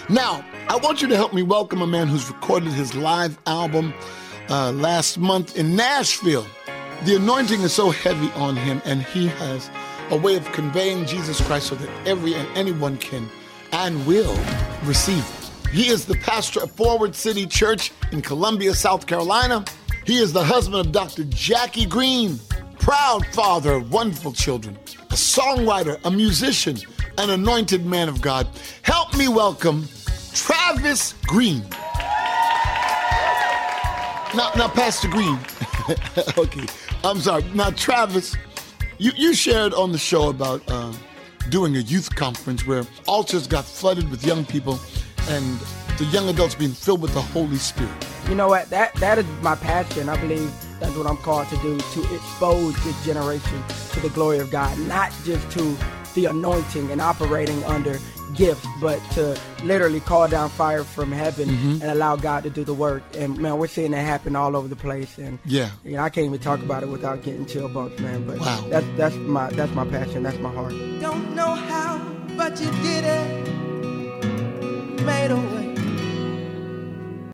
Now, I want you to help me welcome a man who's recorded his live album last month in Nashville. The anointing is so heavy on him, and he has a way of conveying Jesus Christ so that every and anyone can and will receive it. He is the pastor of Forward City Church in Columbia, South Carolina. He is the husband of Dr. Jackie Green, proud father of wonderful children, a songwriter, a musician, an anointed man of God. Help me welcome Travis Green. Now, Pastor Green. Okay, I'm sorry. Now, Travis, you shared on the show about doing a youth conference where altars got flooded with young people and the young adults being filled with the Holy Spirit. You know what? That is my passion. I believe that's what I'm called to do, to expose this generation to the glory of God, not just to the anointing and operating under gifts, but to literally call down fire from heaven and allow God to do the work. And man, we're seeing that happen all over the place. And yeah, I can't even talk about it without getting chill bumps, man. But wow. that's my passion. That's my heart. Don't know how, but you did it. Made a